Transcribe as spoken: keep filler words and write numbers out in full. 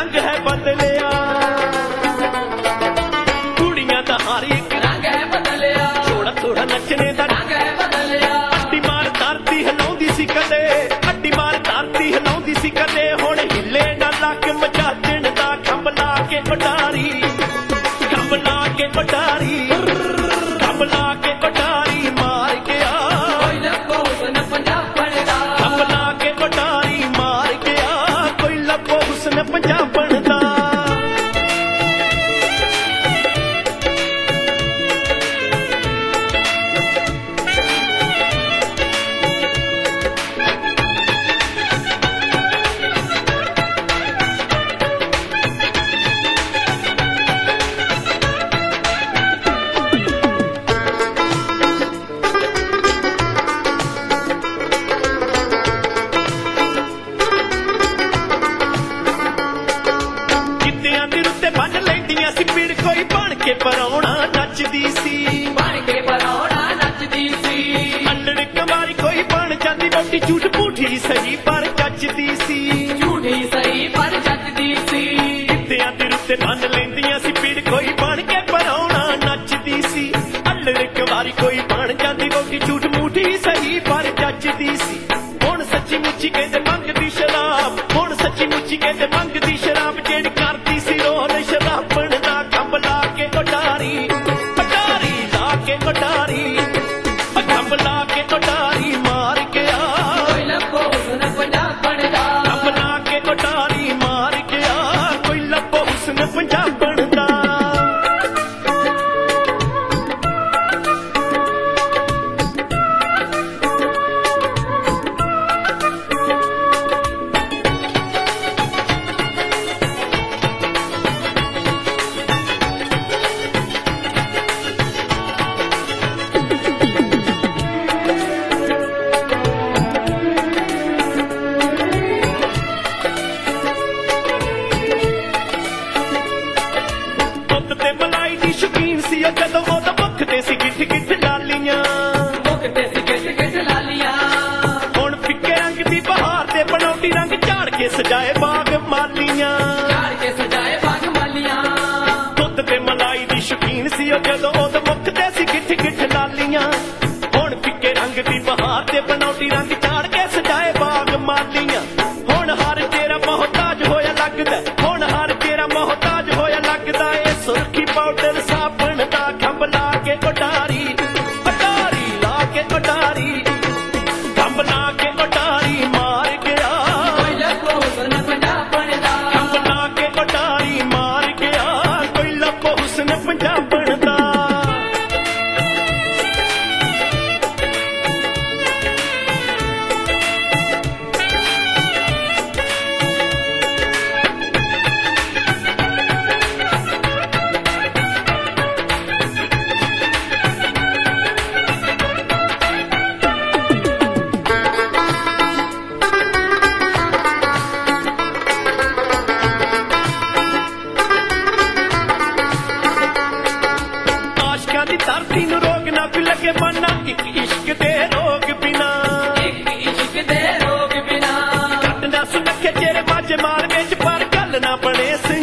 रंग है बदलिया कुड़ियां दा हर एक रंग है बदलिया थोड़ा थोड़ा नचने दा रंग है बदलिया अड्डी मार धरती हिलाउंदी सी कदे अड्डी मार धरती हिलाउंदी सी कदे हुण हिले ना लक मचाचण दा खंभ ला के उडारी खंभ ला के उडारी खंभ ला के उडारी मार के आ कोई लब्बो हुस्न पंजाबण दा खंभ ला के उडारी मार के आ कोई लब्बो हुस्न पंजाबण दा पराउणा नचदी सी बन के पराउणा नचदी सी अल्लड़ कवारी कोई बन जाती मोटी झूठ पूठी सही पर जचदी सी झूठी सही पर जचदी सी कित्तियां दे रुत्ते बन लैंदियां सी पीड़ कोई बन के पराउणा नचदी सी अल्लड़ कवारी कोई बन जाती मोटी झूठ मूठी सही पर जचदी सी हुण सच्ची मुच्ची कहंदे मंगदी शराब हुण सच्ची मुच्ची कहंदे मंगदी शराब जेड़ी करदी सी रोल शराबण दा खंभ ला के उडारी उडारी ला के उडारी खंभ ला के उडारी मार के आ कोई लब्बो हुस्न पंजाबण दा खंभ ला के उडारी मार के आ कोई लब्बो हुस्न पंजाबण दा जदों ओदा मुखते सी गिठ गिठ लालियां मुखते सी गिठ गिठ लालियां हुण फिक्के रंग दी बहार ते बनौटी रंग झाड़ के सजाए बाग मालियां झाड़ के सजाए बाग मालियां दुध ते मलाई दी शौकीन सी जदों ओदा मुखते सी गिठ गिठ लालियां हुण फिक्के रंग दी बहार ते बनौटी रंग झाड़ के सजाए बाग मालियां हुण हर तेरा मोहताज होया लगदा हुण हर तेरा मोहताज होया लगदा ए सुरखी पाउडर साबण दा खंभ ला के उडारी उडारी ला के उडारी खंभ ला के उडारी मार के आ कोई लब्बो हुस्न पंजाबण दा खंभ ला के उडारी मार के आ कोई लब्बो हुस्न पंजाबण दा धरती नूं रोग ना कोई लगे बनना एक इश्क दे रोग बिना एक इश्क दे रोग बिना कट ना सुनखे चेरे बाजे मार विच पर गल ना बने सी